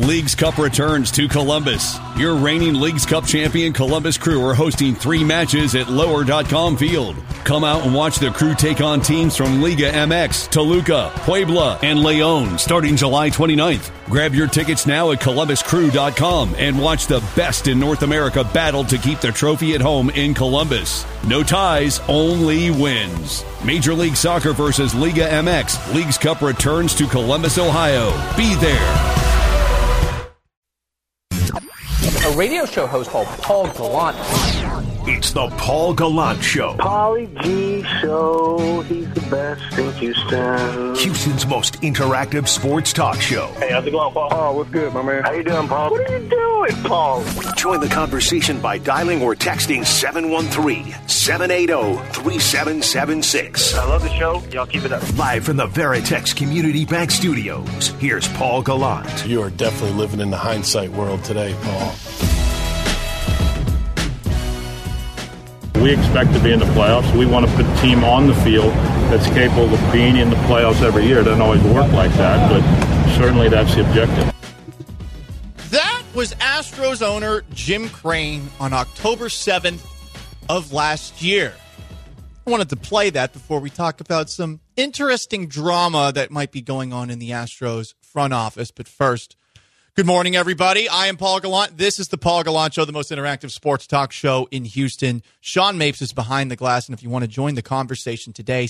Leagues Cup returns to Columbus. Your reigning Leagues Cup champion Columbus Crew are hosting 3 matches at Lower.com Field. Come out and watch the Crew take on teams from Liga MX, Toluca, Puebla, and Leon starting July 29th. Grab your tickets now at ColumbusCrew.com and watch the best in North America battle to keep the trophy at home in Columbus. No ties, only wins. Major League Soccer versus Liga MX. Leagues Cup returns to Columbus, Ohio. Be there. A radio show host called Paul Gallant. It's the Paul Gallant Show. Paulie G Show. He's the best in Houston. Houston's most interactive sports talk show. Hey, how's it going, Paul? Oh, what's good, my man? How you doing, Paul? What are you doing, Paul? Join the conversation by dialing or texting 713-780-3776. I love the show. Y'all keep it up. Live from the Veritex Community Bank Studios, here's Paul Gallant. You are definitely living in the hindsight world today, Paul. We expect to be in the playoffs. We want to put a team on the field that's capable of being in the playoffs every year. It doesn't always work like that, but certainly that's the objective. That was Astros owner Jim Crane on October 7th of last year. I wanted to play that before we talk about some interesting drama that might be going on in the Astros front office. But first, good morning, everybody. I am Paul Gallant. This is the Paul Gallant Show, the most interactive sports talk show in Houston. Sean Mapes is behind the glass, and if you want to join the conversation today,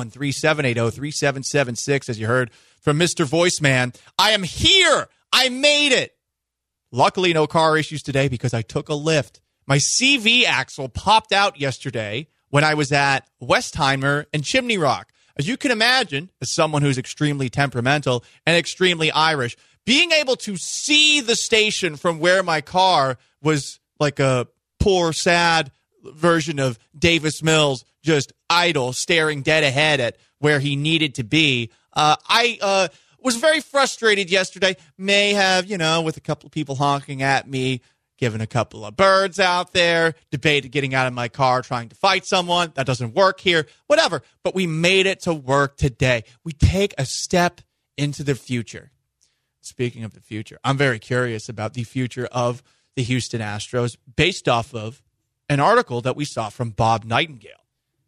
713-780-3776, as you heard from Mr. Voiceman. I am here. I made it. Luckily, no car issues today because I took a lift. My CV axle popped out yesterday when I was at Westheimer and Chimney Rock. As you can imagine, as someone who's extremely temperamental and extremely Irish, being able to see the station from where my car was like a poor, sad version of Davis Mills, just idle, staring dead ahead at where he needed to be. I was very frustrated yesterday. May have, with a couple of people honking at me, given a couple of birds out there, debated getting out of my car, trying to fight someone. That doesn't work here. Whatever. But we made it to work today. We take a step into the future. Speaking of the future, I'm very curious about the future of the Houston Astros based off of an article that we saw from Bob Nightingale.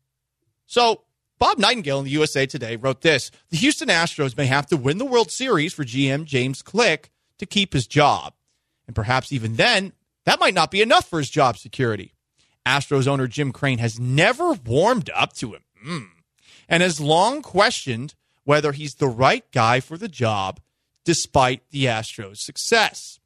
So Bob Nightingale in the USA Today wrote this: the Houston Astros may have to win the World Series for GM James Click to keep his job. And perhaps even then, that might not be enough for his job security. Astros owner Jim Crane has never warmed up to him and has long questioned whether he's the right guy for the job despite the Astros' success.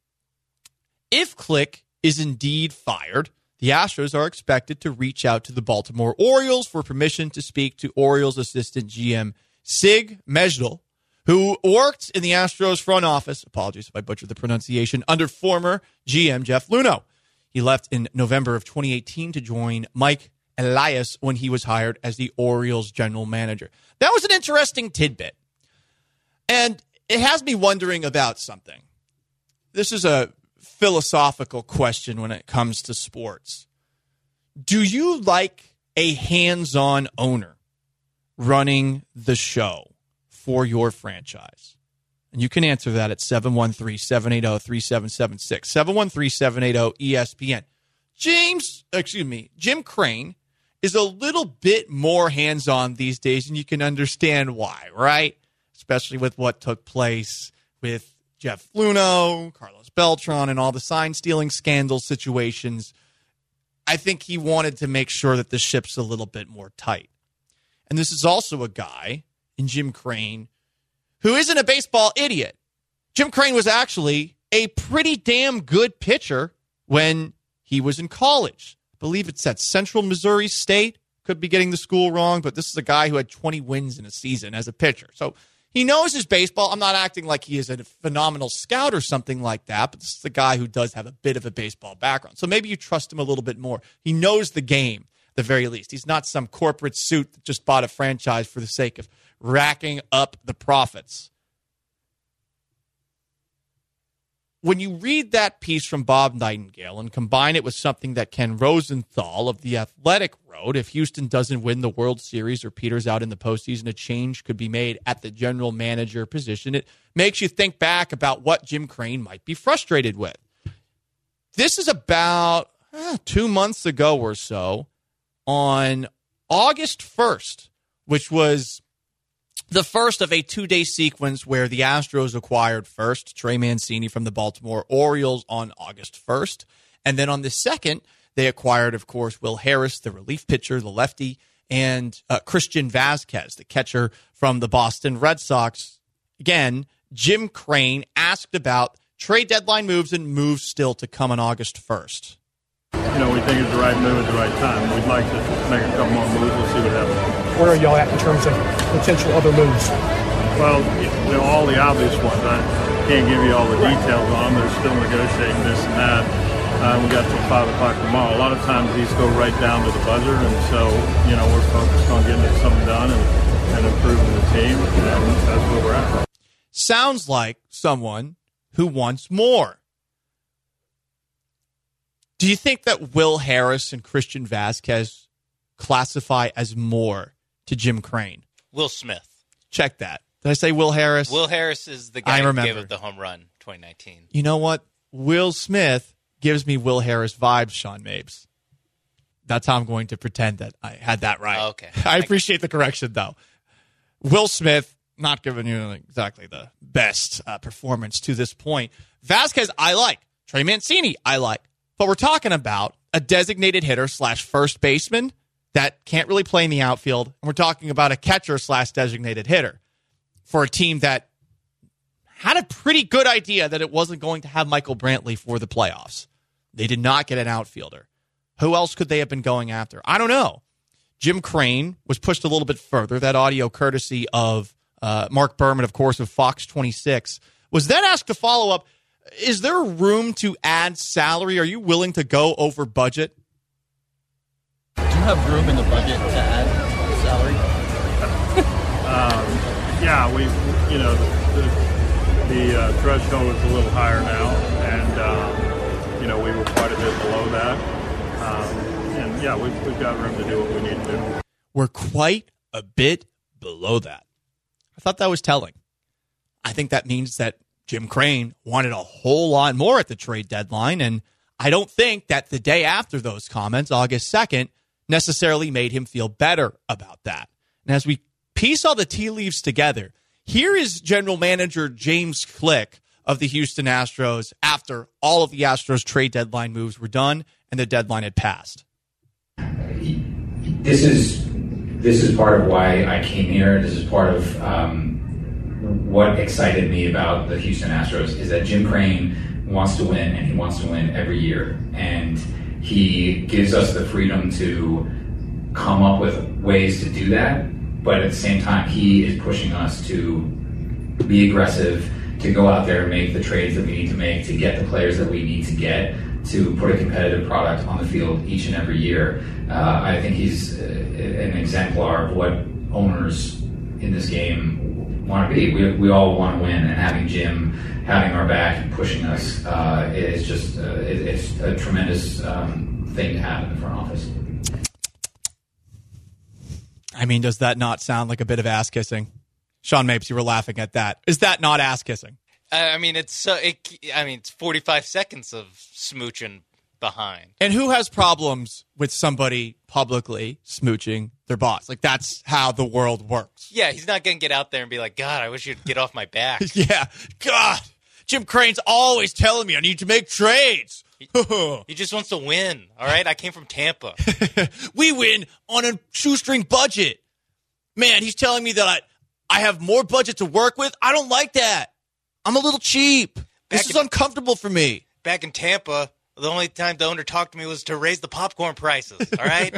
If Click is indeed fired, the Astros are expected to reach out to the Baltimore Orioles for permission to speak to Orioles assistant GM Sig Mejdal, who worked in the Astros front office, apologies if I butchered the pronunciation, under former GM Jeff Luhnow. He left in November of 2018 to join Mike Elias when he was hired as the Orioles general manager. That was an interesting tidbit. And it has me wondering about something. This is a philosophical question when it comes to sports. Do you like a hands-on owner running the show for your franchise? And you can answer that at 713-780-3776, 713-780-ESPN. Jim Crane is a little bit more hands-on these days, and you can understand why, right? Especially with what took place with Jeff Luhnow, Carlos Beltran, and all the sign-stealing scandal situations. I think he wanted to make sure that the ship's a little bit more tight. And this is also a guy in Jim Crane who isn't a baseball idiot. Jim Crane was actually a pretty damn good pitcher when he was in college. I believe it's at Central Missouri State. Could be getting the school wrong, but this is a guy who had 20 wins in a season as a pitcher. So he knows his baseball. I'm not acting like he is a phenomenal scout or something like that, but this is a guy who does have a bit of a baseball background. So maybe you trust him a little bit more. He knows the game, at the very least. He's not some corporate suit that just bought a franchise for the sake of racking up the profits. when you read that piece from Bob Nightingale and combine it with something that Ken Rosenthal of The Athletic wrote, if Houston doesn't win the World Series or peters out in the postseason, a change could be made at the general manager position. It makes you think back about what Jim Crane might be frustrated with. This is about 2 months ago or so, on August 1st, which was the first of a 2-day sequence where the Astros acquired first Trey Mancini from the Baltimore Orioles on August 1st. And then on the 2nd, they acquired, of course, Will Harris, the relief pitcher, the lefty, and Christian Vazquez, the catcher from the Boston Red Sox. Again, Jim Crane asked about trade deadline moves and moves still to come on August 1st. We think it's the right move at the right time. We'd like to make a couple more moves. We'll see what happens. Where are y'all at in terms of potential other moves? Well, all the obvious ones. I can't give you all the details on them. They're still negotiating this and that. We got till 5 o'clock tomorrow. A lot of times these go right down to the buzzer, and so, we're focused on getting something done and improving the team, and that's where we're at. Sounds like someone who wants more. Do you think that Will Harris and Christian Vazquez classify as more to Jim Crane? Will Smith. Check that. Did I say Will Harris? Will Harris is the guy who gave up the home run 2019. You know what? Will Smith gives me Will Harris vibes, Sean Mapes. That's how I'm going to pretend that I had that right. Oh, okay. I appreciate the correction, though. Will Smith, not giving you exactly the best performance to this point. Vazquez, I like. Trey Mancini, I like. But we're talking about a designated hitter / first baseman that can't really play in the outfield. And we're talking about a catcher / designated hitter for a team that had a pretty good idea that it wasn't going to have Michael Brantley for the playoffs. They did not get an outfielder. Who else could they have been going after? I don't know. Jim Crane was pushed a little bit further. That audio courtesy of Mark Berman, of course, of Fox 26, was then asked to follow up, is there room to add salary? Are you willing to go over budget? Do you have room in the budget to add salary? Yeah, the threshold is a little higher now, and we were quite a bit below that. And yeah, we've got room to do what we need to do. We're quite a bit below that. I thought that was telling. I think that means that Jim Crane wanted a whole lot more at the trade deadline, and I don't think that the day after those comments, August 2nd, necessarily made him feel better about that. And as we piece all the tea leaves together, here is General Manager James Click of the Houston Astros after all of the Astros trade deadline moves were done and the deadline had passed. This is part of why I came here. This is part of what excited me about the Houston Astros is that Jim Crane wants to win, and he wants to win every year. And he gives us the freedom to come up with ways to do that. But at the same time, he is pushing us to be aggressive, to go out there and make the trades that we need to make, to get the players that we need to get, to put a competitive product on the field each and every year. I think he's an exemplar of what owners in this game want to be. We all want to win, and having Jim having our back and pushing us is just it's a tremendous thing to have in the front office. I mean, does that not sound like a bit of ass kissing? Sean Mapes, you were laughing at that. Is that not ass kissing? It's 45 seconds of smooching behind. And who has problems with somebody publicly smooching their boss? Like, that's how the world works. Yeah, he's not going to get out there and be like, God, I wish you'd get off my back. Yeah, God, Jim Crane's always telling me I need to make trades. He just wants to win, all right? I came from Tampa. We win on a shoestring budget. Man, he's telling me that I have more budget to work with. I don't like that. I'm a little cheap. This is uncomfortable for me. Back in Tampa, the only time the owner talked to me was to raise the popcorn prices, all right?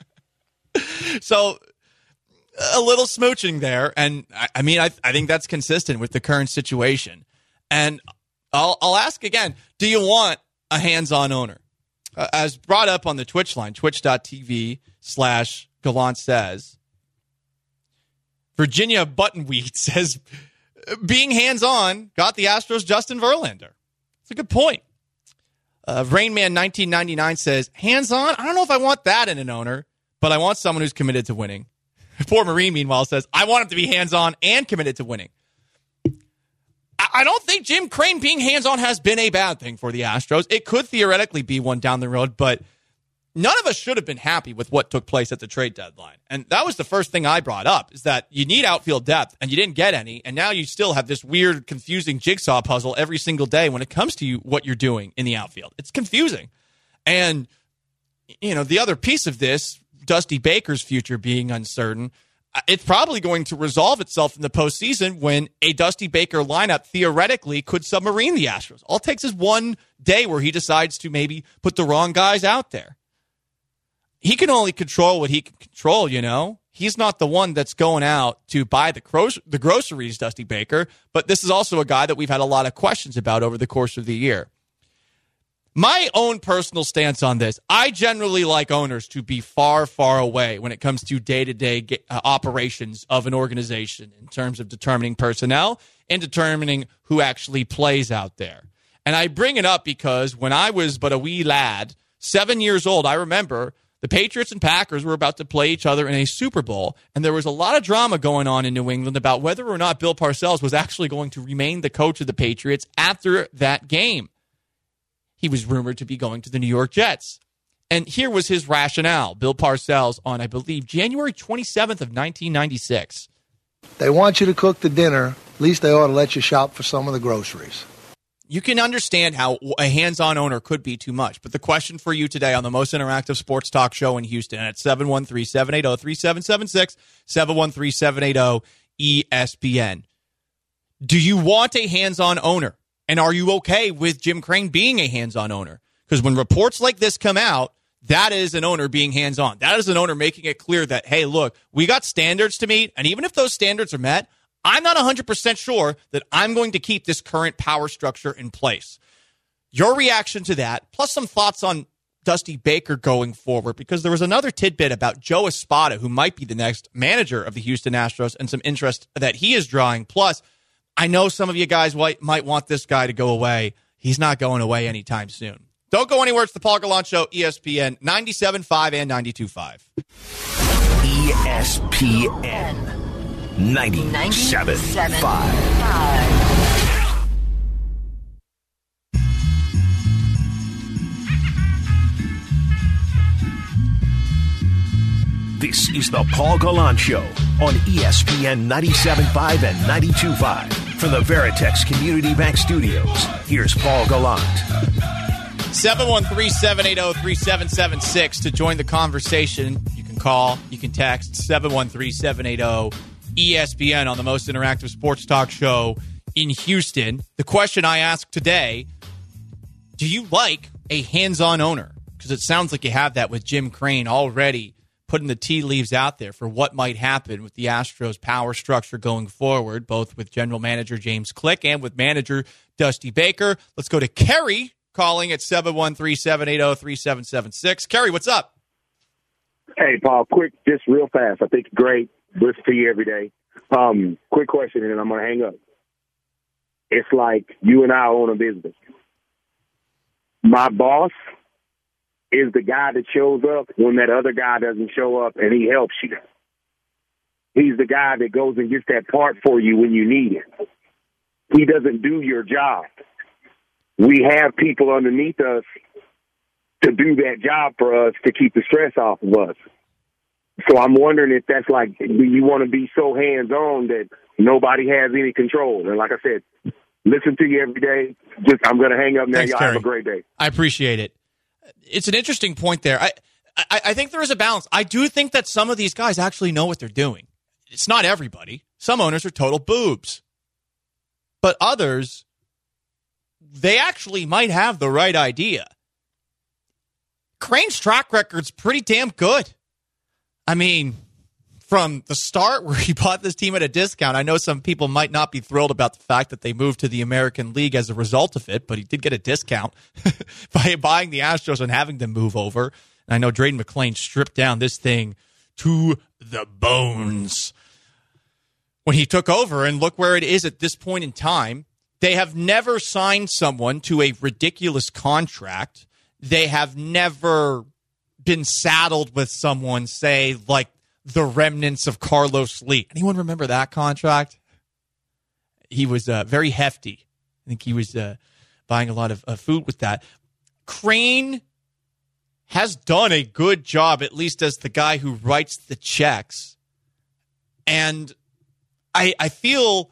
So, a little smooching there. And, I think that's consistent with the current situation. And I'll ask again, do you want a hands-on owner? As brought up on the Twitch line, twitch.tv/Gallant says, Virginia Buttonweed says, being hands-on got the Astros Justin Verlander. It's a good point. Rainman1999 says, hands-on? I don't know if I want that in an owner, but I want someone who's committed to winning. Poor Marine, meanwhile, says, I want him to be hands-on and committed to winning. I don't think Jim Crane being hands-on has been a bad thing for the Astros. It could theoretically be one down the road, but none of us should have been happy with what took place at the trade deadline. And that was the first thing I brought up, is that you need outfield depth, and you didn't get any, and now you still have this weird, confusing jigsaw puzzle every single day when it comes to what you're doing in the outfield. It's confusing. And, the other piece of this, Dusty Baker's future being uncertain, it's probably going to resolve itself in the postseason when a Dusty Baker lineup theoretically could submarine the Astros. All it takes is one day where he decides to maybe put the wrong guys out there. He can only control what he can control, He's not the one that's going out to buy the groceries, Dusty Baker, but this is also a guy that we've had a lot of questions about over the course of the year. My own personal stance on this, I generally like owners to be far, far away when it comes to day-to-day operations of an organization in terms of determining personnel and determining who actually plays out there. And I bring it up because when I was but a wee lad, 7 years old, I remember the Patriots and Packers were about to play each other in a Super Bowl, and there was a lot of drama going on in New England about whether or not Bill Parcells was actually going to remain the coach of the Patriots after that game. He was rumored to be going to the New York Jets. And here was his rationale, Bill Parcells, on, I believe, January 27th of 1996. They want you to cook the dinner. At least they ought to let you shop for some of the groceries. You can understand how a hands-on owner could be too much. But the question for you today on the most interactive sports talk show in Houston at 713-780-3776, 713-780-ESPN. Do you want a hands-on owner? And are you okay with Jim Crane being a hands-on owner? Because when reports like this come out, that is an owner being hands-on. That is an owner making it clear that, hey, look, we got standards to meet, and even if those standards are met, I'm not 100% sure that I'm going to keep this current power structure in place. Your reaction to that, plus some thoughts on Dusty Baker going forward, because there was another tidbit about Joe Espada, who might be the next manager of the Houston Astros, and some interest that he is drawing. Plus, I know some of you guys might want this guy to go away. He's not going away anytime soon. Don't go anywhere. It's the Paul Gallant Show, ESPN 97.5 and 92.5. ESPN 97.5. This is the Paul Gallant Show on ESPN 97.5 and 92.5. From the Veritex Community Bank Studios, here's Paul Gallant. 713-780-3776 to join the conversation. You can call, you can text 713-780-ESPN on the most interactive sports talk show in Houston. The question I asked today, do you like a hands-on owner? Because it sounds like you have that with Jim Crane already putting the tea leaves out there for what might happen with the Astros power structure going forward, both with general manager James Click and with manager Dusty Baker. Let's go to Kerry calling at 713-780-3776. Kerry, what's up? Hey, Paul, quick, just real fast. I think great. Listen to you every day. Quick question, and then I'm going to hang up. It's like you and I own a business. My boss is the guy that shows up when that other guy doesn't show up, and he helps you. He's the guy that goes and gets that part for you when you need it. He doesn't do your job. We have people underneath us to do that job for us to keep the stress off of us. So I'm wondering if that's like, do you want to be so hands-on that nobody has any control? And like I said, listen to you every day. I'm going to hang up now. Thanks, y'all Kerry. have a great day. I appreciate it. It's an interesting point there. I think there is a balance. I do think that some of these guys actually know what they're doing. It's not everybody. Some owners are total boobs. But others, they actually might have the right idea. Crane's track record's pretty damn good. I mean, from the start where he bought this team at a discount, I know some people might not be thrilled about the fact that they moved to the American League as a result of it, but he did get a discount by buying the Astros and having them move over. And I know Drayden McClain stripped down this thing to the bones when he took over. And look where it is at this point in time. They have never signed someone to a ridiculous contract. They have never been saddled with someone, say, like the remnants of Carlos Lee. Anyone remember that contract? He was very hefty. I think he was buying a lot of food with that. Crane has done a good job, at least as the guy who writes the checks. And I feel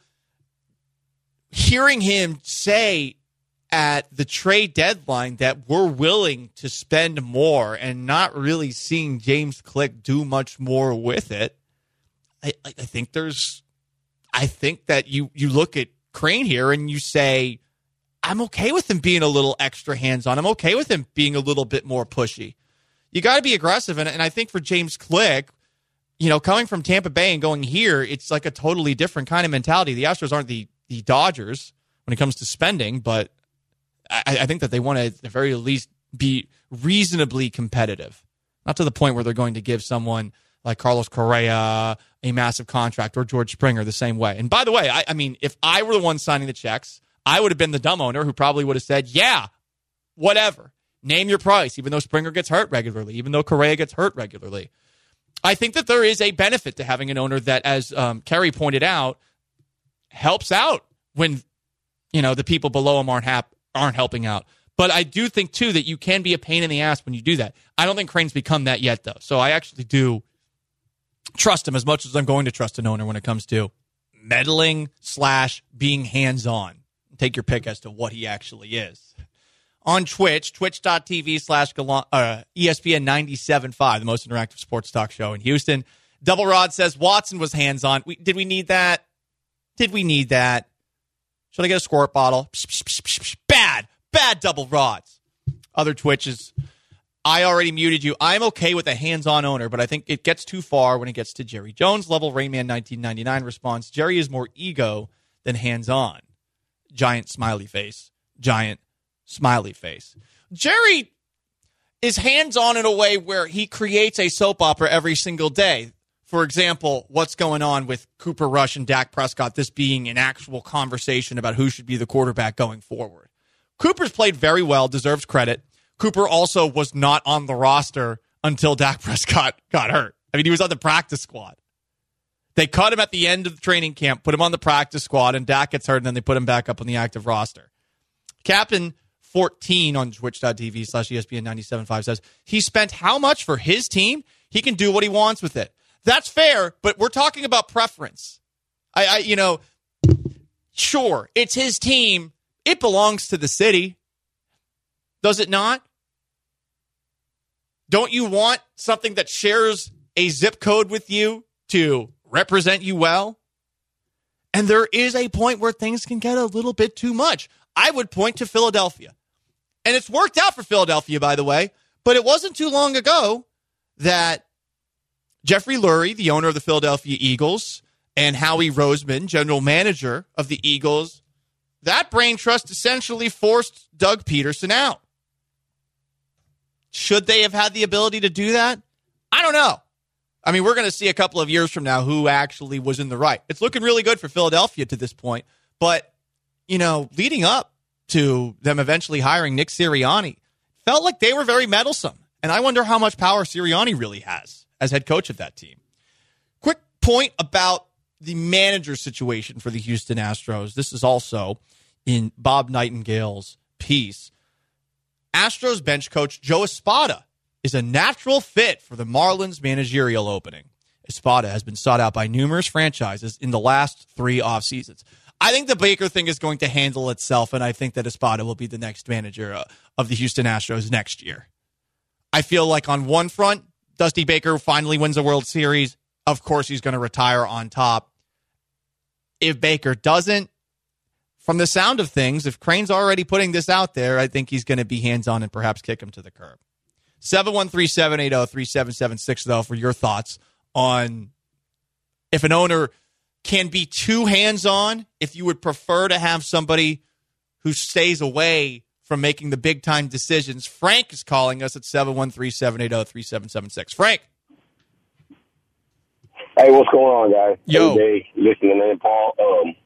hearing him say at the trade deadline that we're willing to spend more and not really seeing James Click do much more with it. I think that you look at Crane here and you say, I'm okay with him being a little extra hands-on. I'm okay with him being a little bit more pushy. You got to be aggressive. And I think for James Click, coming from Tampa Bay and going here, it's like a totally different kind of mentality. The Astros aren't the Dodgers when it comes to spending, but I think that they want to at the very least be reasonably competitive. Not to the point where they're going to give someone like Carlos Correa a massive contract or George Springer the same way. And by the way, I mean, if I were the one signing the checks, I would have been the dumb owner who probably would have said, yeah, whatever. Name your price, even though Springer gets hurt regularly, even though Correa gets hurt regularly. I think that there is a benefit to having an owner that, as Kerry pointed out, helps out when, the people below him aren't helping out. But I do think, too, that you can be a pain in the ass when you do that. I don't think Crane's become that yet, though. So I actually do trust him as much as I'm going to trust an owner when it comes to meddling / being hands-on. Take your pick as to what he actually is. On Twitch, twitch.tv / ESPN 97.5, the most interactive sports talk show in Houston. Double Rod says Watson was hands-on. Did we need that? Did we need that? Should I get a squirt bottle? Psh, psh, psh, psh, psh. Bad Double Rods. Other Twitches. I already muted you. I'm okay with a hands-on owner, but I think it gets too far when it gets to Jerry Jones level. Rayman 1999 response. Jerry is more ego than hands-on. Giant smiley face. Giant smiley face. Jerry is hands-on in a way where he creates a soap opera every single day. For example, what's going on with Cooper Rush and Dak Prescott, this being an actual conversation about who should be the quarterback going forward. Cooper's played very well, deserves credit. Cooper also was not on the roster until Dak Prescott got hurt. I mean, he was on the practice squad. They cut him at the end of the training camp, put him on the practice squad, and Dak gets hurt, and then they put him back up on the active roster. Captain 14 on twitch.tv / ESPN 97.5 says, he spent how much for his team? He can do what he wants with it. That's fair, but we're talking about preference. Sure, it's his team. It belongs to the city. Does it not? Don't you want something that shares a zip code with you to represent you well? And there is a point where things can get a little bit too much. I would point to Philadelphia. And it's worked out for Philadelphia, by the way, but it wasn't too long ago that Jeffrey Lurie, the owner of the Philadelphia Eagles, and Howie Roseman, general manager of the Eagles, that brain trust essentially forced Doug Peterson out. Should they have had the ability to do that? I don't know. I mean, we're going to see a couple of years from now who actually was in the right. It's looking really good for Philadelphia to this point. But, leading up to them eventually hiring Nick Sirianni, felt like they were very meddlesome. And I wonder how much power Sirianni really has as head coach of that team. Quick point about the manager situation for the Houston Astros. This is also in Bob Nightingale's piece. Astros bench coach Joe Espada is a natural fit for the Marlins managerial opening. Espada has been sought out by numerous franchises in the last 3 off seasons. I think the Baker thing is going to handle itself, and I think that Espada will be the next manager of the Houston Astros next year. I feel like on one front, Dusty Baker finally wins a World Series. Of course, he's going to retire on top. If Baker doesn't, from the sound of things, if Crane's already putting this out there, I think he's going to be hands-on and perhaps kick him to the curb. 713-780-3776, though, for your thoughts on if an owner can be too hands-on, if you would prefer to have somebody who stays away from making the big-time decisions. Frank is calling us at 713-780-3776. Frank. Hey, what's going on, guys? Yo. Hey, listening in, Paul.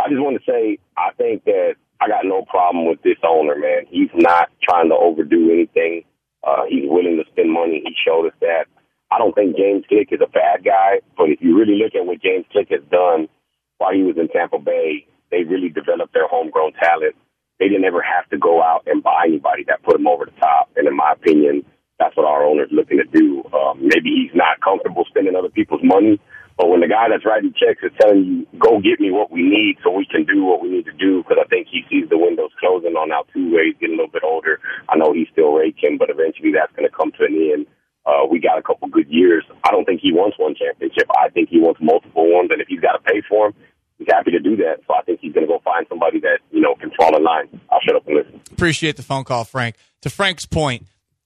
I just want to say, I think that I got no problem with this owner, man. He's not trying to overdo anything. He's willing to spend money. He showed us that. I don't think James Click is a bad guy, but if you really look at what James Click has done while he was in Tampa Bay, they really developed their homegrown talent. They didn't ever have to go out and buy anybody that put them over the top. And in my opinion, that's what our owner's looking to do. Maybe he's not comfortable spending other people's money, but when the guy that's writing checks is telling you, go get me what we need so we can do what we need to do, because I think he sees the windows closing on Altuve. He's getting a little bit older. I know he's still raking, but eventually that's going to come to an end. We got a couple good years. I don't think he wants one championship. I think he wants multiple ones, and if he's got to pay for them, he's happy to do that. So I think he's going to go find somebody that, can fall in line. I'll shut up and listen. Appreciate the phone call, Frank. To Frank's point,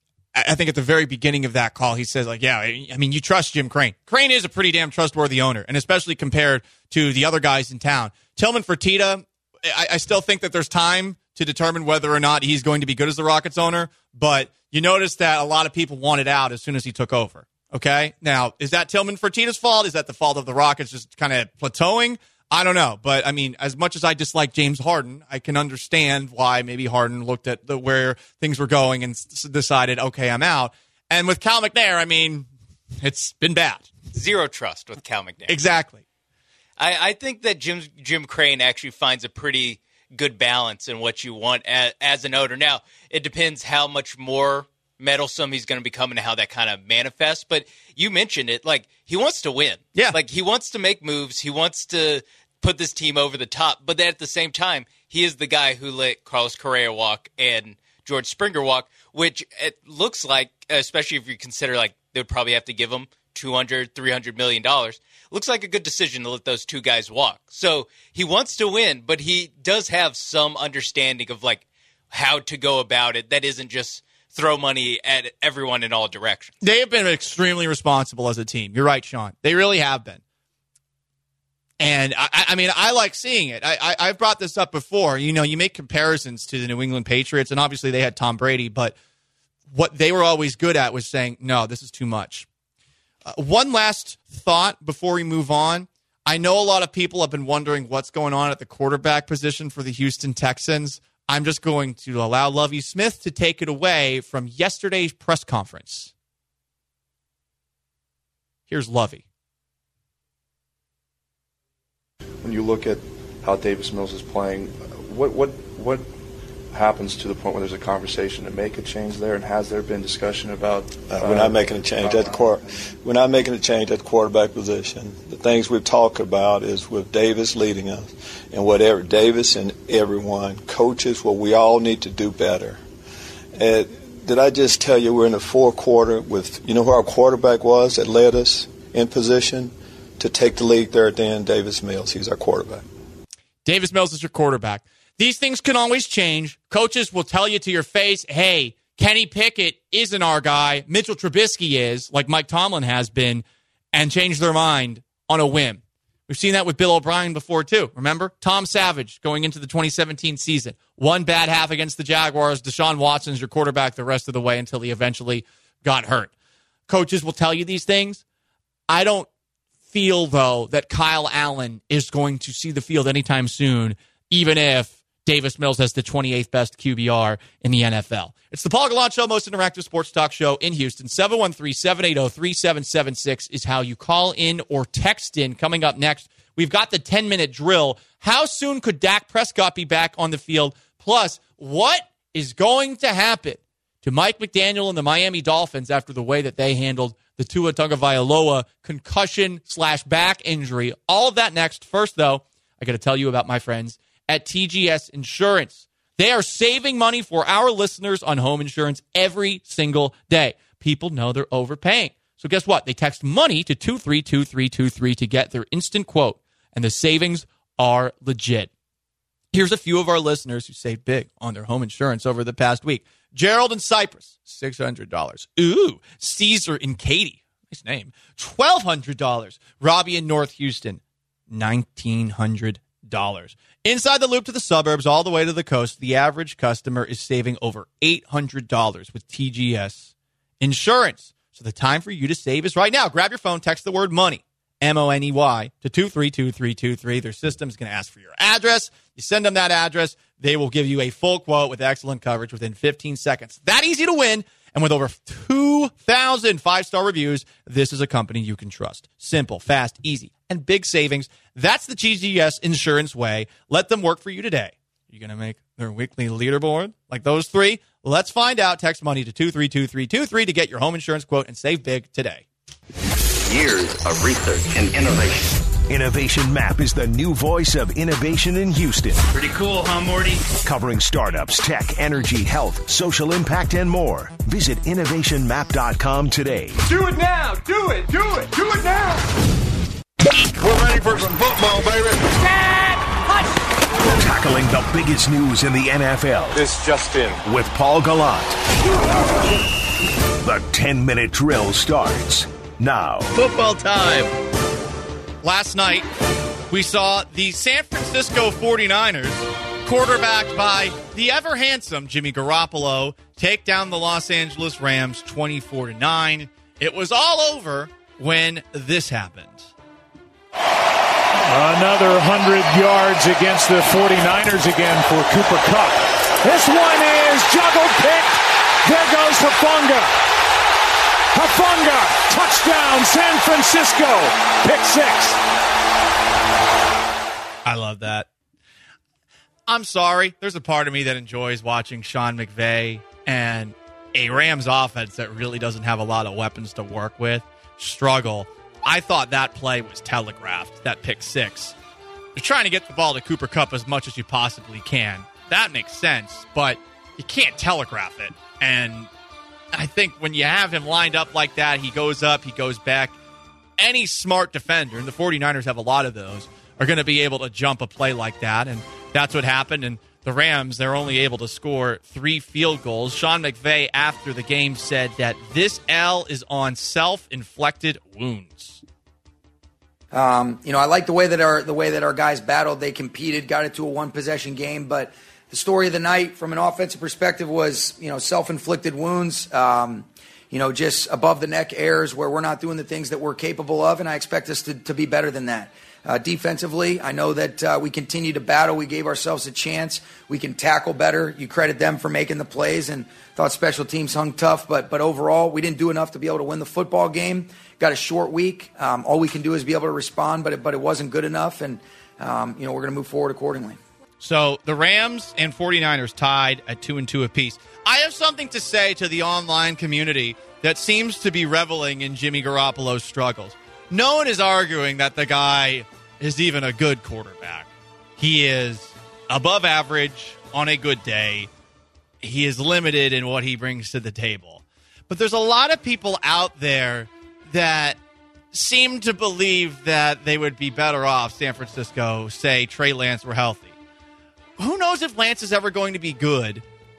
I think at the very beginning of that call, he says, you trust Jim Crane. Crane is a pretty damn trustworthy owner, and especially compared to the other guys in town. Tillman Fertitta, I still think that there's time to determine whether or not he's going to be good as the Rockets owner, but you notice that a lot of people wanted out as soon as he took over. Okay? Now, is that Tillman Fertitta's fault? Is that the fault of the Rockets just kind of plateauing? I don't know. But, as much as I dislike James Harden, I can understand why maybe Harden looked at where things were going and decided, okay, I'm out. And with Cal McNair, it's been bad. Zero trust with Cal McNair. Exactly. I think that Jim Crane actually finds a pretty good balance in what you want as an owner. Now, it depends how much more meddlesome he's going to become and how that kind of manifests. But you mentioned it, he wants to win. Yeah. He wants to make moves. He wants to put this team over the top. But then at the same time, he is the guy who let Carlos Correa walk and George Springer walk, which it looks like, especially if you consider they would probably have to give him $200, $300 million. Looks like a good decision to let those two guys walk. So he wants to win, but he does have some understanding of how to go about it. That isn't just throw money at everyone in all directions. They have been extremely responsible as a team. You're right, Sean. They really have been. And I like seeing it. I've brought this up before. You make comparisons to the New England Patriots, and obviously they had Tom Brady, but what they were always good at was saying, no, this is too much. One last thought before we move on. I know a lot of people have been wondering what's going on at the quarterback position for the Houston Texans. I'm just going to allow Lovie Smith to take it away from yesterday's press conference. Here's Lovie. When you look at how Davis Mills is playing, what happens to the point where there's a conversation to make a change there, and has there been discussion about? We're not making a change at we're not making a change at the quarterback position. The things we've talked about is with Davis leading us, and whatever Davis and everyone coaches, what we all need to do better. Did I just tell you we're in the fourth quarter with who our quarterback was that led us in position to take the league there at the end? Davis Mills. He's our quarterback. Davis Mills is your quarterback. These things can always change. Coaches will tell you to your face, hey, Kenny Pickett isn't our guy. Mitchell Trubisky is, like Mike Tomlin has been, and change their mind on a whim. We've seen that with Bill O'Brien before, too. Remember? Tom Savage going into the 2017 season. One bad half against the Jaguars. Deshaun Watson's your quarterback the rest of the way until he eventually got hurt. Coaches will tell you these things. I don't feel, though, that Kyle Allen is going to see the field anytime soon, even if Davis Mills has the 28th best QBR in the NFL. It's the Paul Gallant Show, most interactive sports talk show in Houston. 713-780-3776 is how you call in or text in. Coming up next, we've got the 10-minute drill. How soon could Dak Prescott be back on the field? Plus, what is going to happen to Mike McDaniel and the Miami Dolphins after the way that they handled the Tua Tagovailoa concussion/back injury? All of that next. First, though, I got to tell you about my friends at TGS Insurance. They are saving money for our listeners on home insurance every single day. People know they're overpaying. So guess what? They text money to 232323 to get their instant quote, and the savings are legit. Here's a few of our listeners who saved big on their home insurance over the past week. Gerald in Cyprus, $600. Ooh, Caesar in Katy, nice name, $1,200. Robbie in North Houston, $1,900. Inside the loop to the suburbs, all the way to the coast, the average customer is saving over $800 with TGS Insurance. So the time for you to save is right now. Grab your phone, text the word money, MONEY, to 232323. Their system's going to ask for your address. You send them that address. They will give you a full quote with excellent coverage within 15 seconds. That easy to win. And with over 2,000 five-star reviews, this is a company you can trust. Simple, fast, easy, and big savings. That's the GGS Insurance way. Let them work for you today. You going to make their weekly leaderboard like those three? Let's find out. Text money to 232323 to get your home insurance quote and save big today. Years of research and innovation. Innovation Map is the new voice of innovation in Houston. Pretty cool, huh, Morty? Covering startups, tech, energy, health, social impact, and more. Visit innovationmap.com today. Do it now! Do it! Do it! Do it now! We're ready for some football, baby. Tackling the biggest news in the NFL. This just in. With Paul Gallant. The 10-minute drill starts now. Football time. Last night, we saw the San Francisco 49ers, quarterbacked by the ever-handsome Jimmy Garoppolo, take down the Los Angeles Rams 24-9. It was all over when this happened. Another 100 yards against the 49ers again for Cooper Kupp. This one is juggled, picked. There goes Hufanga. Hufanga, touchdown, San Francisco, pick 6. I love that. I'm sorry. There's a part of me that enjoys watching Sean McVay and a Rams offense that really doesn't have a lot of weapons to work with struggle. I thought that play was telegraphed, that pick 6. You're trying to get the ball to Cooper Kupp as much as you possibly can. That makes sense, but you can't telegraph it. And I think when you have him lined up like that, he goes up, he goes back. Any smart defender, and the 49ers have a lot of those, are going to be able to jump a play like that. And that's what happened. And the Rams, they're only able to score 3 field goals. Sean McVay, after the game, said that this L is on self-inflicted wounds. I like the way that our guys battled. They competed, got it to a 1-possession game, but the story of the night from an offensive perspective was, self-inflicted wounds, just above the neck errors where we're not doing the things that we're capable of, and I expect us to be better than that. Defensively, I know that we continue to battle. We gave ourselves a chance. We can tackle better. You credit them for making the plays, and thought special teams hung tough, but overall, we didn't do enough to be able to win the football game. Got a short week. All we can do is be able to respond, but it wasn't good enough, and we're going to move forward accordingly. So the Rams and 49ers tied at 2-2 apiece. I have something to say to the online community that seems to be reveling in Jimmy Garoppolo's struggles. No one is arguing that the guy is even a good quarterback. He is above average on a good day. He is limited in what he brings to the table. But there's a lot of people out there that seem to believe that they would be better off, San Francisco, say Trey Lance were healthy. Who knows if Lance is ever going to be good?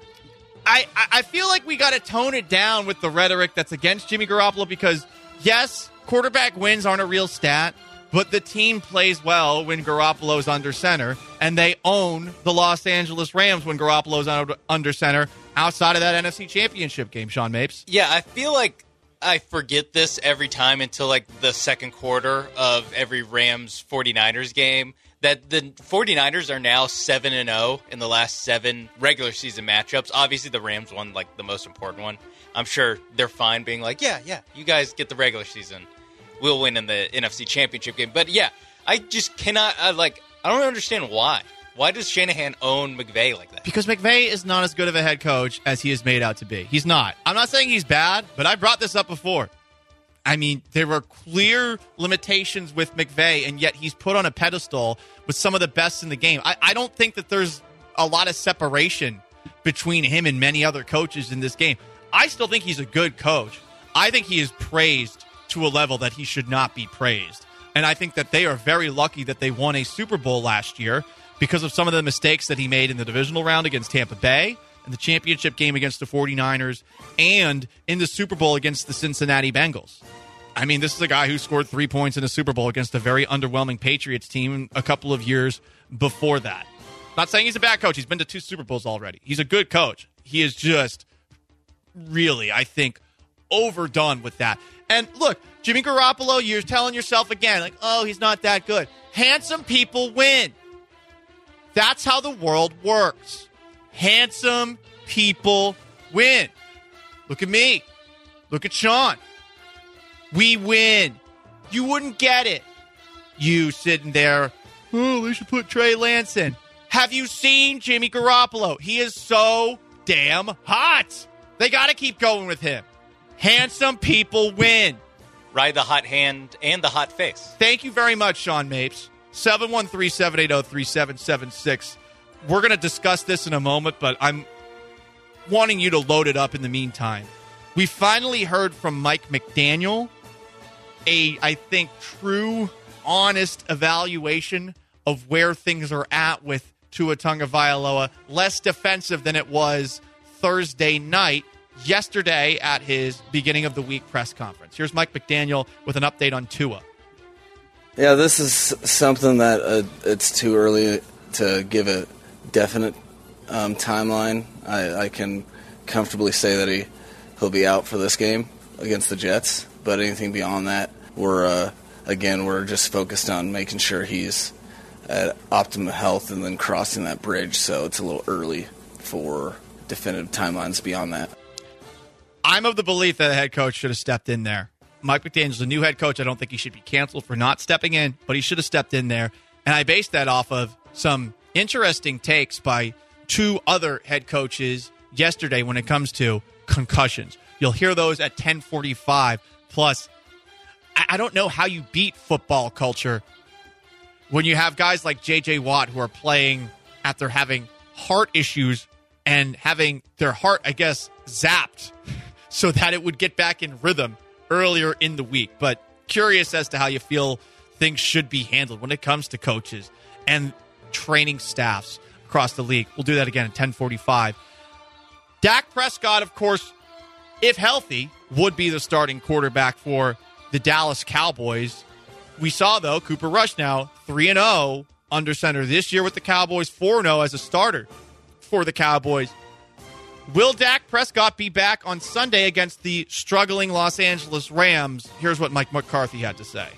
I feel like we got to tone it down with the rhetoric that's against Jimmy Garoppolo because, yes, quarterback wins aren't a real stat, but the team plays well when Garoppolo's under center, and they own the Los Angeles Rams when Garoppolo's under center outside of that NFC Championship game, Sean Mapes. Yeah, I feel like I forget this every time until the second quarter of every Rams 49ers game. That the 49ers are now 7-0 in the last 7 regular season matchups. Obviously, the Rams won the most important one. I'm sure they're fine being yeah, you guys get the regular season. We'll win in the NFC Championship game. But yeah, I just cannot. I don't understand why. Why does Shanahan own McVay like that? Because McVay is not as good of a head coach as he is made out to be. He's not. I'm not saying he's bad, but I brought this up before. I mean, there were clear limitations with McVay, and yet he's put on a pedestal with some of the best in the game. I don't think that there's a lot of separation between him and many other coaches in this game. I still think he's a good coach. I think he is praised to a level that he should not be praised. And I think that they are very lucky that they won a Super Bowl last year because of some of the mistakes that he made in the divisional round against Tampa Bay, in the championship game against the 49ers, and in the Super Bowl against the Cincinnati Bengals. I mean, this is a guy who scored 3 points in a Super Bowl against a very underwhelming Patriots team a couple of years before that. Not saying he's a bad coach. He's been to 2 Super Bowls already. He's a good coach. He is just really, I think, overdone with that. And look, Jimmy Garoppolo, you're telling yourself again, like, oh, he's not that good. Handsome people win. That's how the world works. Handsome people win. Look at me. Look at Sean. We win. You wouldn't get it. You sitting there, oh, we should put Trey Lance in. Have you seen Jimmy Garoppolo? He is so damn hot. They got to keep going with him. Handsome people win. Ride the hot hand and the hot face. Thank you very much, Sean Mapes. 713-780-3776. We're going to discuss this in a moment, but I'm wanting you to load it up in the meantime. We finally heard from Mike McDaniel, I think, true, honest evaluation of where things are at with Tua Tagovailoa. Less defensive than it was Thursday night, yesterday at his beginning of the week press conference. Here's Mike McDaniel with an update on Tua. Yeah, this is something that it's too early to give a definite timeline. I can comfortably say that he'll be out for this game against the Jets, but anything beyond that, we're just focused on making sure he's at optimum health and then crossing that bridge, so it's a little early for definitive timelines beyond that. I'm of the belief that the head coach should have stepped in there. Mike McDaniel's a new head coach. I don't think he should be canceled for not stepping in, but he should have stepped in there. And I based that off of some interesting takes by two other head coaches yesterday when it comes to concussions. You'll hear those at 10:45. Plus, I don't know how you beat football culture when you have guys like J.J. Watt who are playing after having heart issues and having their heart, I guess, zapped so that it would get back in rhythm earlier in the week. But curious as to how you feel things should be handled when it comes to coaches and training staffs across the league. We'll do that again at 10:45. Dak Prescott, of course, if healthy, would be the starting quarterback for the Dallas Cowboys. We saw, though, Cooper Rush now 3-0 under center this year with the Cowboys, 4-0 as a starter for the Cowboys. Will Dak Prescott be back on Sunday against the struggling Los Angeles Rams? Here's what Mike McCarthy had to say.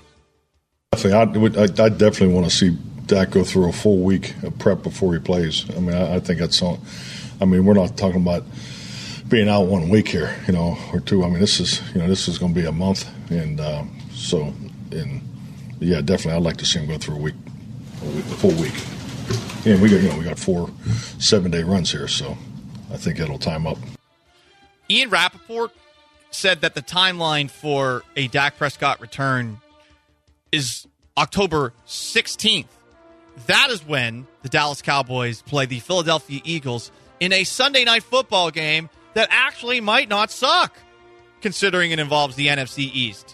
I definitely want to see Dak go through a full week of prep before he plays. I mean, I think that's all. I mean, we're not talking about being out 1 week here, or two. I mean, this is going to be a month, and definitely, I'd like to see him go through a full week. And we got 4 7-day runs here, so I think it'll time up. Ian Rappaport said that the timeline for a Dak Prescott return is October 16th. That is when the Dallas Cowboys play the Philadelphia Eagles in a Sunday night football game that actually might not suck, considering it involves the NFC East.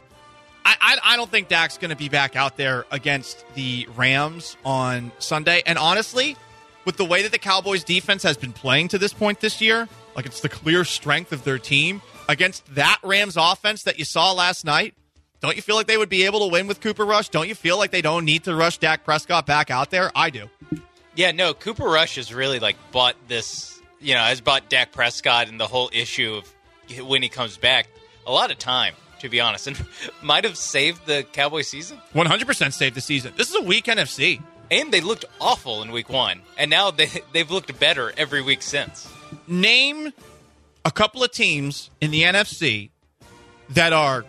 I don't think Dak's going to be back out there against the Rams on Sunday. And honestly, with the way that the Cowboys defense has been playing to this point this year, like it's the clear strength of their team, against that Rams offense that you saw last night, don't you feel like they would be able to win with Cooper Rush? Don't you feel like they don't need to rush Dak Prescott back out there? I do. Yeah, no, Cooper Rush has really bought this, has bought Dak Prescott and the whole issue of when he comes back a lot of time, to be honest, and might have saved the Cowboys season. 100% saved the season. This is a weak NFC. And they looked awful in week 1, and now they've looked better every week since. Name a couple of teams in the NFC that are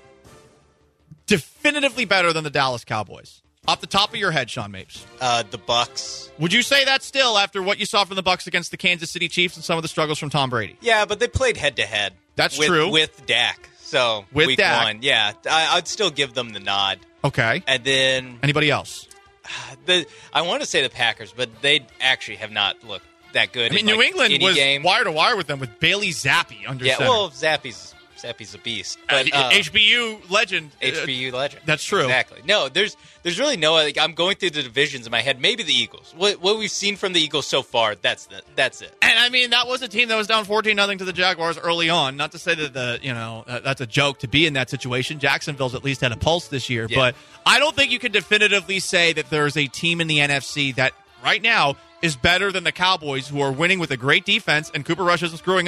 definitively better than the Dallas Cowboys. Off the top of your head, Sean Mapes. The Bucs. Would you say that still after what you saw from the Bucs against the Kansas City Chiefs and some of the struggles from Tom Brady? Yeah, but they played head-to-head. That's true. With Dak. So, with week Dak. 1, yeah. I'd still give them the nod. Okay. And then... Anybody else? I want to say the Packers, but they actually have not looked that good. I mean, New England was wire-to-wire with them with Bailey Zappi under center. Yeah, well, Zappi's a beast. But, HBU legend. HBU legend. That's true. Exactly. No, there's really no... I'm going through the divisions in my head. Maybe the Eagles. What we've seen from the Eagles so far, that's it. And, I mean, that was a team that was down 14-0 to the Jaguars early on. Not to say that that's a joke to be in that situation. Jacksonville's at least had a pulse this year. Yeah. But I don't think you can definitively say that there's a team in the NFC that right now is better than the Cowboys, who are winning with a great defense, and Cooper Rush isn't screwing up.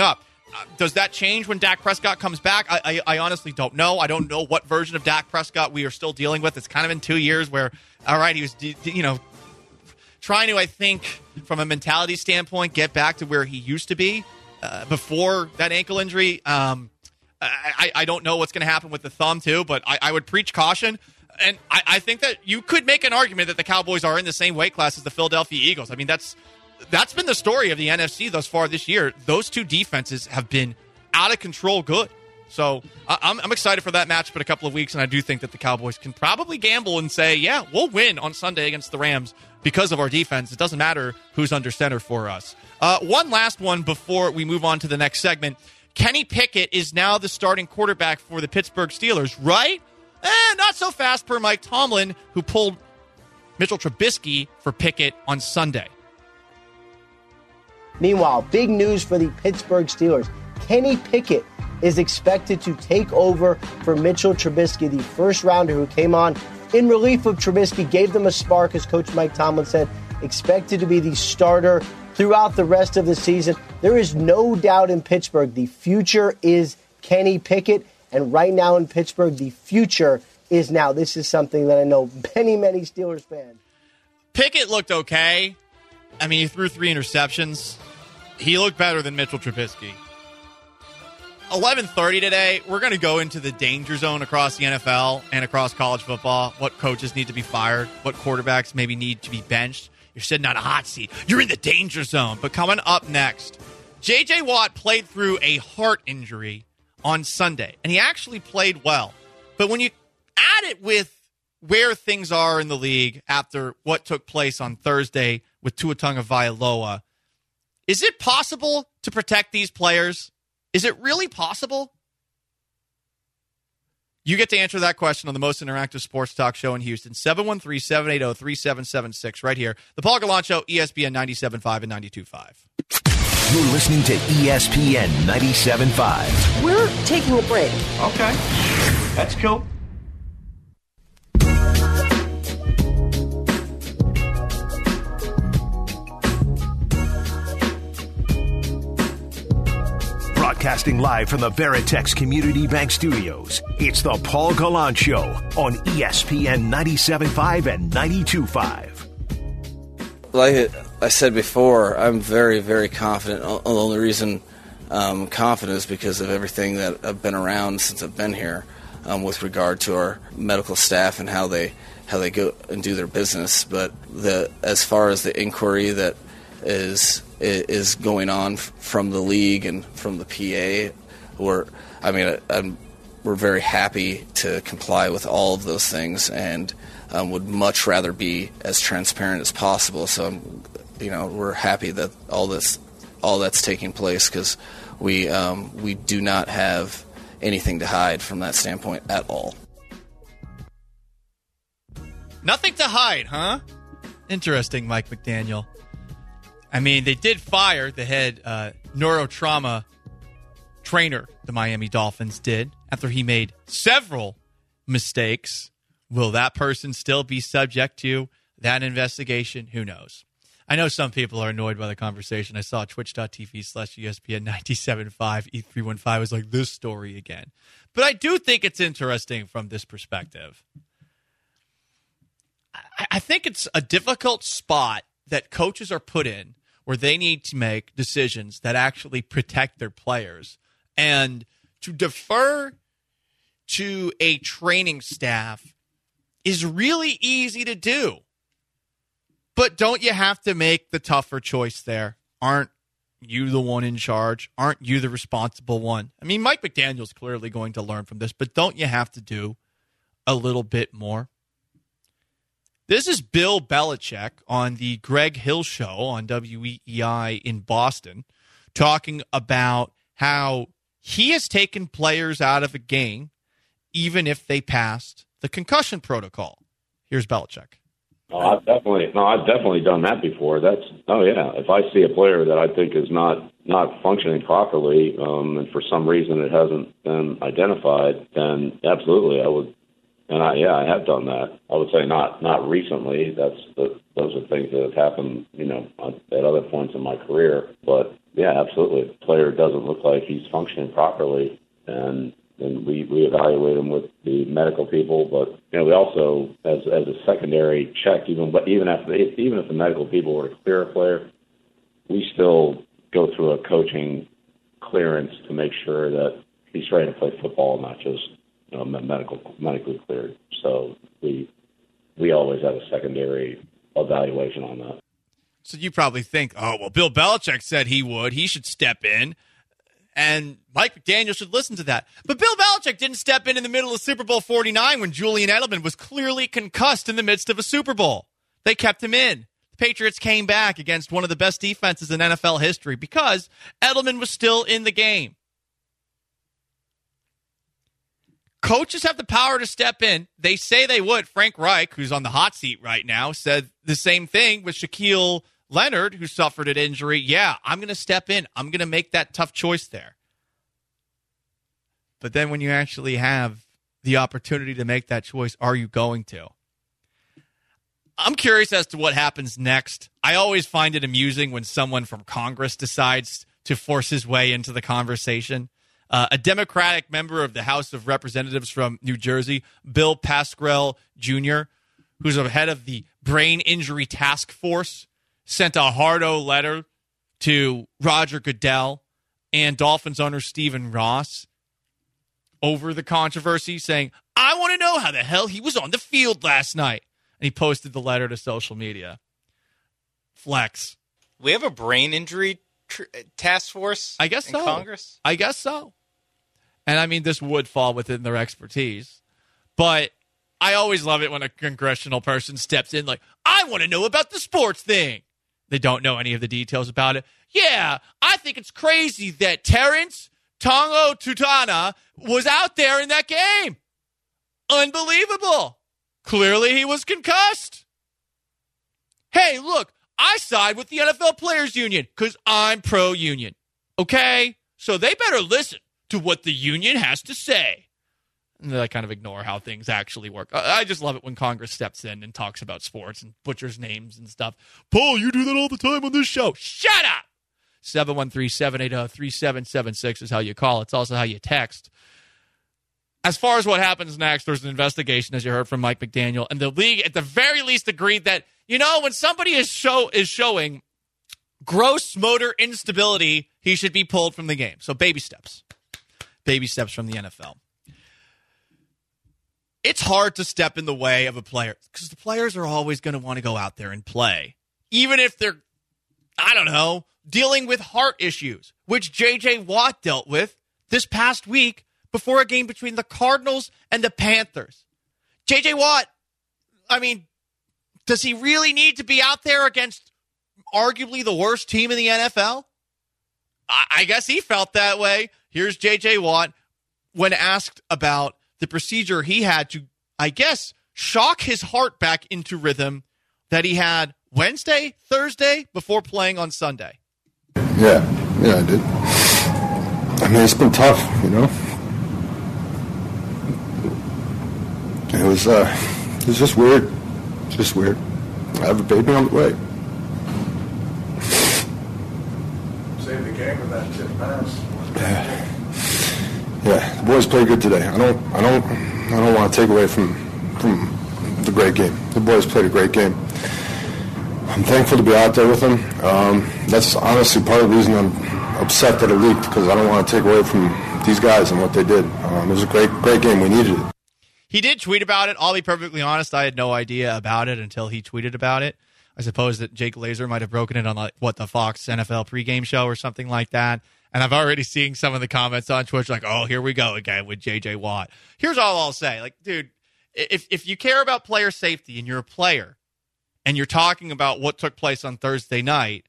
Does that change when Dak Prescott comes back? I honestly don't know. I don't know what version of Dak Prescott we are still dealing with. It's kind of been 2 years where, all right, he was, trying to, I think, from a mentality standpoint, get back to where he used to be before that ankle injury. I don't know what's going to happen with the thumb, too, but I would preach caution. And I think that you could make an argument that the Cowboys are in the same weight class as the Philadelphia Eagles. I mean, that's been the story of the NFC thus far this year. Those two defenses have been out of control good. So I'm excited for that match in a couple of weeks, and I do think that the Cowboys can probably gamble and say, yeah, we'll win on Sunday against the Rams because of our defense. It doesn't matter who's under center for us. One last one before we move on to the next segment. Kenny Pickett is now the starting quarterback for the Pittsburgh Steelers, right? Not so fast per Mike Tomlin, who pulled Mitchell Trubisky for Pickett on Sunday. Meanwhile, big news for the Pittsburgh Steelers. Kenny Pickett is expected to take over for Mitchell Trubisky, the first rounder who came on in relief of Trubisky, gave them a spark, as Coach Mike Tomlin said, expected to be the starter throughout the rest of the season. There is no doubt in Pittsburgh the future is Kenny Pickett, and right now in Pittsburgh the future is now. This is something that I know many Steelers fans. Pickett looked okay. I mean, he threw 3 interceptions. He looked better than Mitchell Trubisky. 11:30 today, we're going to go into the danger zone across the NFL and across college football. What coaches need to be fired, what quarterbacks maybe need to be benched. You're sitting on a hot seat. You're in the danger zone. But coming up next, J.J. Watt played through a heart injury on Sunday, and he actually played well. But when you add it with where things are in the league after what took place on Thursday with Tua Tagovailoa, is it possible to protect these players? Is it really possible? You get to answer that question on the most interactive sports talk show in Houston, 713-780-3776, right here. The Paul Gallant Show, ESPN 97.5 and 92.5. You're listening to ESPN 97.5. We're taking a break. Okay. That's cool. Broadcasting live from the Veritex Community Bank Studios, it's the Paul Gallant Show on ESPN 97.5 and 92.5. Like I said before, I'm very, very confident. The only reason I'm confident is because of everything that I've been around since I've been here with regard to our medical staff and how they go and do their business. But as far as the inquiry that is going on from the league and from the PA, we're very happy to comply with all of those things and would much rather be as transparent as possible. So, we're happy that all that's taking place because we do not have anything to hide from that standpoint at all. Nothing to hide, huh? Interesting, Mike McDaniel. I mean, they did fire the head neurotrauma trainer, the Miami Dolphins did, after he made several mistakes. Will that person still be subject to that investigation? Who knows? I know some people are annoyed by the conversation. I saw twitch.tv/ESPN 97.5. E315 was like, this story again. But I do think it's interesting from this perspective. I think it's a difficult spot that coaches are put in where they need to make decisions that actually protect their players. And to defer to a training staff is really easy to do. But don't you have to make the tougher choice there? Aren't you the one in charge? Aren't you the responsible one? I mean, Mike McDaniel's clearly going to learn from this, but don't you have to do a little bit more? This is Bill Belichick on the Greg Hill Show on WEEI in Boston, talking about how he has taken players out of a game even if they passed the concussion protocol. Here's Belichick. I've definitely done that before. If I see a player that I think is not functioning properly, and for some reason it hasn't been identified, then absolutely I would And I have done that. I would say not recently. Those are things that have happened, at other points in my career. But yeah, absolutely. If the player doesn't look like he's functioning properly, and we evaluate him with the medical people. But we also, as a secondary check, even if the medical people were to clear a player, we still go through a coaching clearance to make sure that he's ready to play football, not just medically cleared. So we always have a secondary evaluation on that. So you probably think, oh, well, Bill Belichick said he would. He should step in. And Mike McDaniel should listen to that. But Bill Belichick didn't step in the middle of Super Bowl 49 when Julian Edelman was clearly concussed in the midst of a Super Bowl. They kept him in. The Patriots came back against one of the best defenses in NFL history because Edelman was still in the game. Coaches have the power to step in. They say they would. Frank Reich, who's on the hot seat right now, said the same thing with Shaquille Leonard, who suffered an injury. Yeah, I'm going to step in. I'm going to make that tough choice there. But then when you actually have the opportunity to make that choice, are you going to? I'm curious as to what happens next. I always find it amusing when someone from Congress decides to force his way into the conversation. A Democratic member of the House of Representatives from New Jersey, Bill Pascrell Jr., who's the head of the Brain Injury Task Force, sent a hard-o letter to Roger Goodell and Dolphins owner Stephen Ross over the controversy, saying, I want to know how the hell he was on the field last night. And he posted the letter to social media. Flex. We have a brain injury task force I guess in so. Congress? I guess so. And I mean, this would fall within their expertise. But I always love it when a congressional person steps in like, I want to know about the sports thing. They don't know any of the details about it. Yeah, I think it's crazy that Terrence Tongo Tutana was out there in that game. Unbelievable. Clearly he was concussed. Hey, look, I side with the NFL Players Union because I'm pro-union. Okay? So they better listen to what the union has to say. And I kind of ignore how things actually work. I just love it when Congress steps in and talks about sports and butchers names and stuff. Paul, you do that all the time on this show. Shut up! 713-780-3776 is how you call. It's also how you text. As far as what happens next, there's an investigation, as you heard from Mike McDaniel, and the league at the very least agreed that, when somebody is showing gross motor instability, he should be pulled from the game. So baby steps. Baby steps from the NFL. It's hard to step in the way of a player because the players are always going to want to go out there and play, even if they're, dealing with heart issues, which J.J. Watt dealt with this past week before a game between the Cardinals and the Panthers. J.J. Watt, does he really need to be out there against arguably the worst team in the NFL? I guess he felt that way. Here's J.J. Watt when asked about the procedure he had to, shock his heart back into rhythm that he had Wednesday, Thursday, before playing on Sunday. Yeah, I did. It's been tough, It was just weird. Just weird. I have a baby on the way. Saved the game with that tip pass. Yeah, the boys played good today. I don't want to take away from the great game. The boys played a great game. I'm thankful to be out there with them. That's honestly part of the reason I'm upset that it leaked, because I don't want to take away from these guys and what they did. It was a great game. We needed it. He did tweet about it. I'll be perfectly honest. I had no idea about it until he tweeted about it. I suppose that Jake Laser might have broken it on the Fox NFL pregame show or something like that. And I've already seen some of the comments on Twitch like, oh, here we go again with J.J. Watt. Here's all I'll say. Dude, if you care about player safety and you're a player and you're talking about what took place on Thursday night,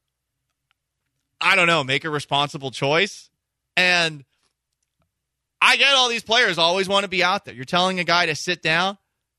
I don't know, make a responsible choice. And I get all these players always want to be out there. You're telling a guy to sit down?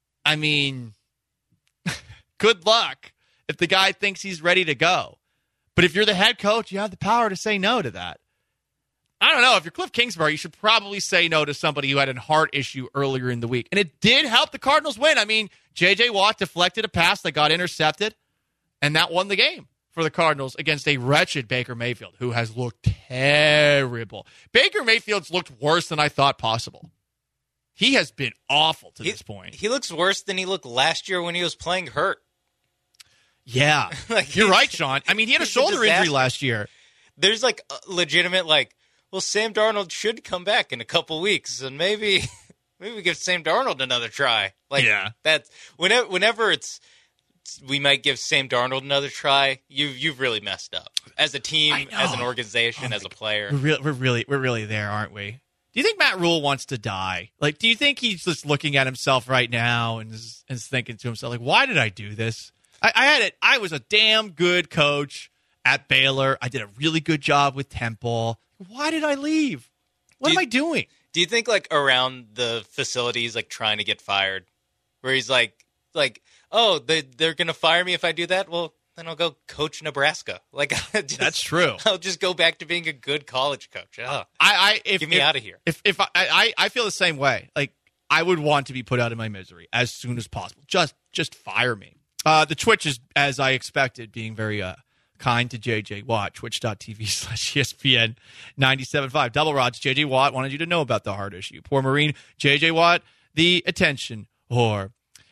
Good luck if the guy thinks he's ready to go. But if you're the head coach, you have the power to say no to that. I don't know. know, if you're Cliff Kingsbury, you should probably say no to somebody who had a heart issue earlier in the week. And it did help the Cardinals win. I mean, J.J. Watt deflected a pass that got intercepted, and that won the game for the Cardinals against a wretched Baker Mayfield, who has looked terrible. Baker Mayfield's looked worse than I thought possible. He has been awful to this point. He looks worse than he looked last year when he was playing hurt. Yeah. You're right, Sean. I mean, he had a shoulder injury last year. There's like a legitimate, like, well, Sam Darnold should come back in a couple weeks, and maybe we give Sam Darnold another try. Like, that's whenever it's we might give Sam Darnold another try. You've really messed up as a team, as an organization, as a player. We're really there, aren't we? Do you think Matt Rule wants to die? Like, do you think he's just looking at himself right now and is thinking to himself, like, why did I do this? I was a damn good coach at Baylor. I did a really good job with Temple. Why did I leave? What am I doing? Do you think, like, around the facilities, like, trying to get fired, where he's like, oh, they're going to fire me if I do that? Well, then I'll go coach Nebraska. Like, that's true. I'll just go back to being a good college coach. Get me out of here. If I feel the same way. Like, I would want to be put out of my misery as soon as possible. Just fire me. The Twitch is, as I expected, being very kind to J.J. Watt, twitch.tv/ESPN 97.5. Double Rods, J.J. Watt wanted you to know about the heart issue. Poor Marine, J.J. Watt, the attention whore.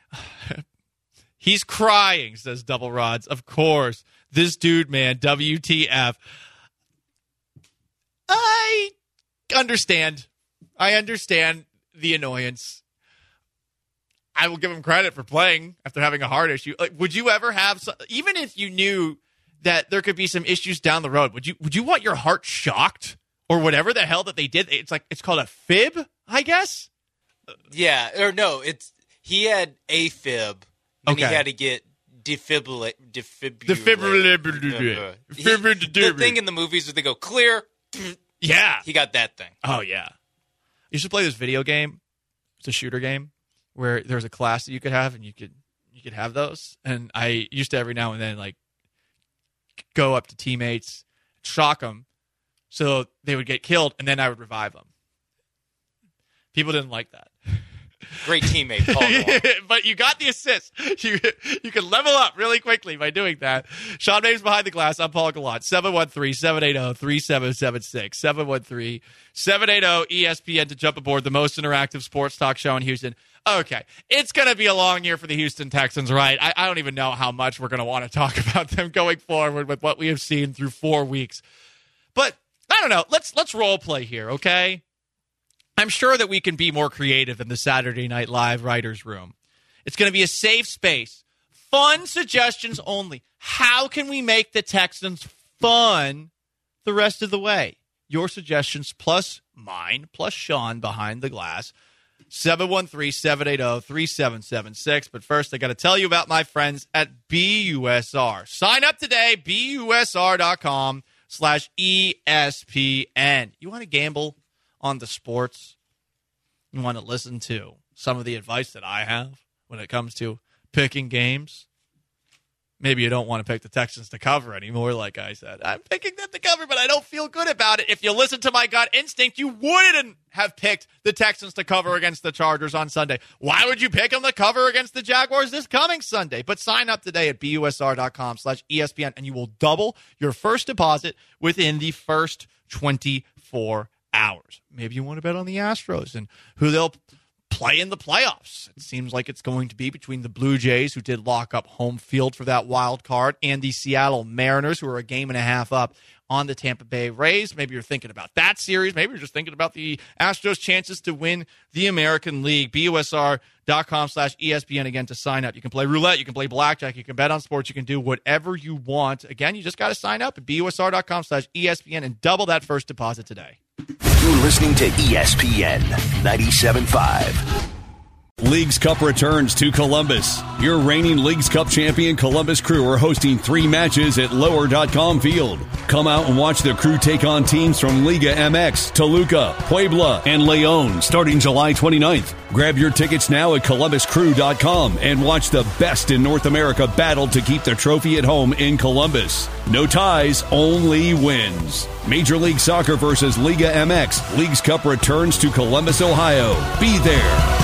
He's crying, says Double Rods. Of course. This dude, man, WTF. I understand. I understand the annoyance. I will give him credit for playing after having a heart issue. Like, would you ever have, even if you knew that there could be some issues down the road, would you want your heart shocked or whatever the hell that they did? It's called a fib, I guess. Yeah, or no, he had AFib. And he had to get defibrillated. The thing in the movies where they go clear. Yeah, he got that thing. Oh yeah, you should play this video game. It's a shooter game where there's a class that you could have, and you could have those. And I used to every now and then like go up to teammates, shock them, so they would get killed, and then I would revive them. People didn't like that. Great teammate, Paul. But you got the assist. You can level up really quickly by doing that. Sean Maves Behind the Glass. I'm Paul Gallant. 713-780-3776. 713-780-ESPN to jump aboard the most interactive sports talk show in Houston. Okay, it's going to be a long year for the Houston Texans, right? I don't even know how much we're going to want to talk about them going forward with what we have seen through 4 weeks. But I don't know. Let's role play here, okay? I'm sure that we can be more creative in the Saturday Night Live writers' room. It's going to be a safe space. Fun suggestions only. How can we make the Texans fun the rest of the way? Your suggestions plus mine, plus Sean behind the glass. 713-780-3776. But first, I got to tell you about my friends at BUSR. Sign up today, BUSR.com/ESPN. You want to gamble on the sports? You want to listen to some of the advice that I have when it comes to picking games? Maybe you don't want to pick the Texans to cover anymore, like I said. I'm picking them to cover, but I don't feel good about it. If you listen to my gut instinct, you wouldn't have picked the Texans to cover against the Chargers on Sunday. Why would you pick them to cover against the Jaguars this coming Sunday? But sign up today at BUSR.com/ESPN, and you will double your first deposit within the first 24 hours. Maybe you want to bet on the Astros and who they'll play in the playoffs. It seems like it's going to be between the Blue Jays, who did lock up home field for that wild card, and the Seattle Mariners, who are a game and a half up on the Tampa Bay Rays. Maybe you're thinking about that series. Maybe you're just thinking about the Astros' chances to win the American League. BUSR.com/ESPN again to sign up. You can play roulette. You can play blackjack. You can bet on sports. You can do whatever you want. Again, you just got to sign up at BUSR.com/ESPN and double that first deposit today. You're listening to ESPN 97.5. Leagues Cup returns to Columbus. Your reigning Leagues Cup champion Columbus Crew are hosting 3 matches at Lower.com Field. Come out and watch the Crew take on teams from Liga MX, Toluca, Puebla, and Leon starting July 29th. Grab your tickets now at ColumbusCrew.com and watch the best in North America battle to keep the trophy at home in Columbus. No ties, only wins. Major League Soccer versus Liga MX. Leagues Cup returns to Columbus, Ohio. Be there.